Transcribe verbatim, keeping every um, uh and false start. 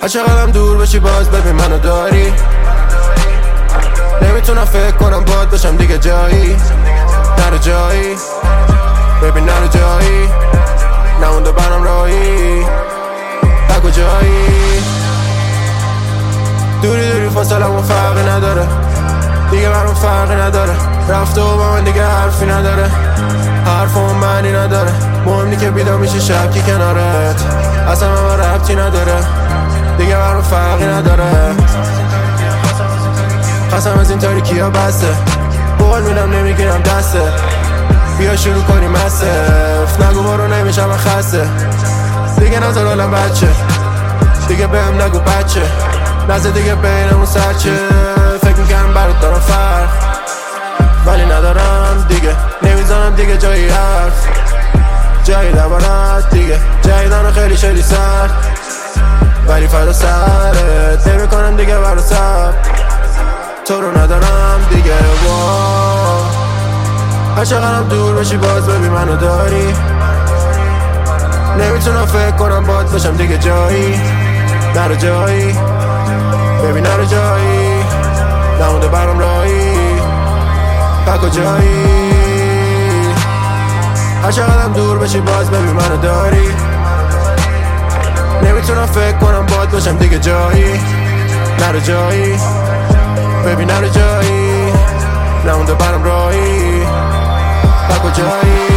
هر چقدرم دور بشی باز ببین منو داری. نمیتونم فکر کنم باد باشم دیگه جایی. نرو جایی ببین نرو جایی، نمونده برام راهی. تا کجایی؟ دوری دوری فاصلمون فرقی نداره دیگه، برام فرقی نداره. رفته و با من دیگه حرفی نداره، حرفمون معنی نداره. مهم نی که بیدار میشه شب کی کنارت، اصلا من ربطی نداره دیگه، برام فرقی نداره. قسم از این تاریکی ها بسته، قول میدم نمیگیرم دسته. بیا شروع کنیم مصرف، نگو برو نمیشم من خسته دیگه. نظر حالم بچه دیگه، بهم نگو بچه. نظر دیگه بینمون سرچه، فکر میکنم برات دارم فرق ولی ندارم دیگه. نمیزنم دیگه جایی حرف، جایی دوارت دیگه. جایی دانو خیلی شدی سر ولی فردا سرت نمیکنم دیگه برا سر. تو رو ندارم دیگه وا. هر چقدرم دور بشی باز ببین منو داری. نمیتونم فکر کنم باد باشم دیگه جایی. نرو جایی ببین نرو جایی، نمونده برام راهی. تا کجایی؟ هر چقدرم دور بشی باز ببین منو داری. نمیتونم فکر کنم باد باشم دیگه جایی. نرو جایی ببین نرو جایی، نمونده برام راهی. تا کجایی؟